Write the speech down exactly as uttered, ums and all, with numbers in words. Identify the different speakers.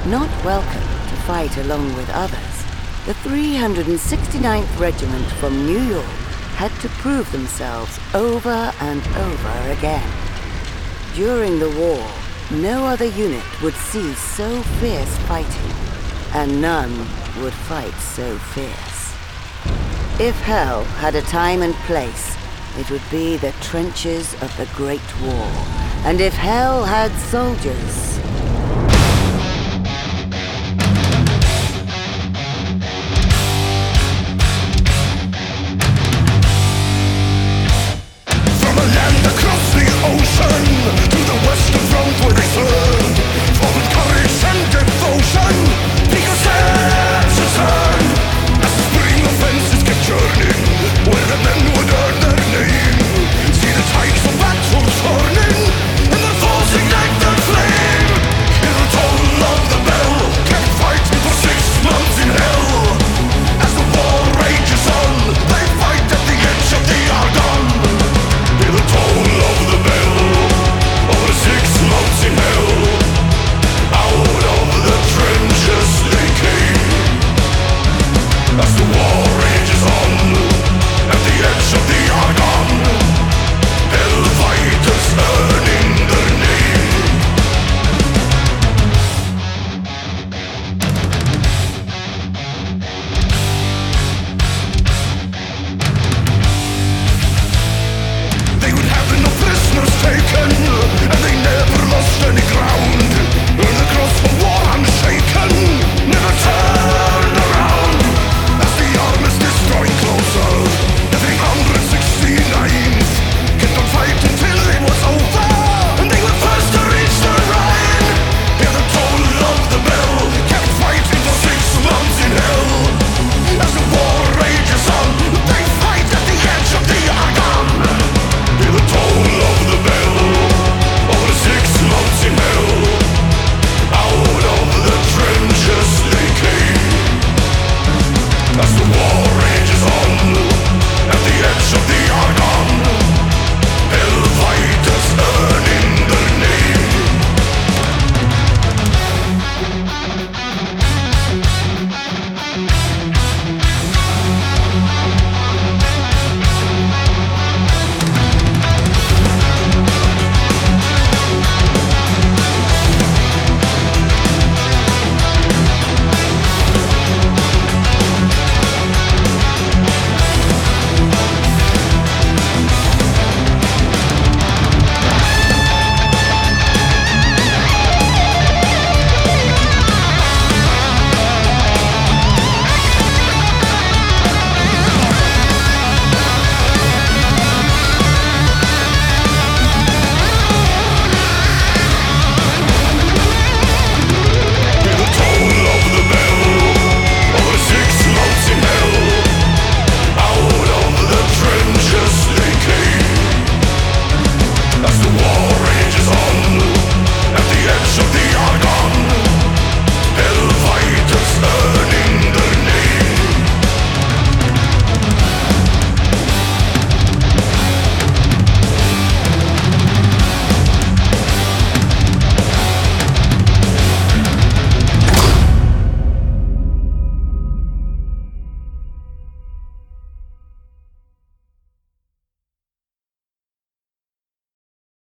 Speaker 1: Not welcome to fight along with others, the three hundred sixty-ninth Regiment from New York had to prove themselves over and over again. During the war, no other unit would see so fierce fighting, and none would fight so fierce. If hell had a time and place, it would be the trenches of the Great War. And if hell had soldiers,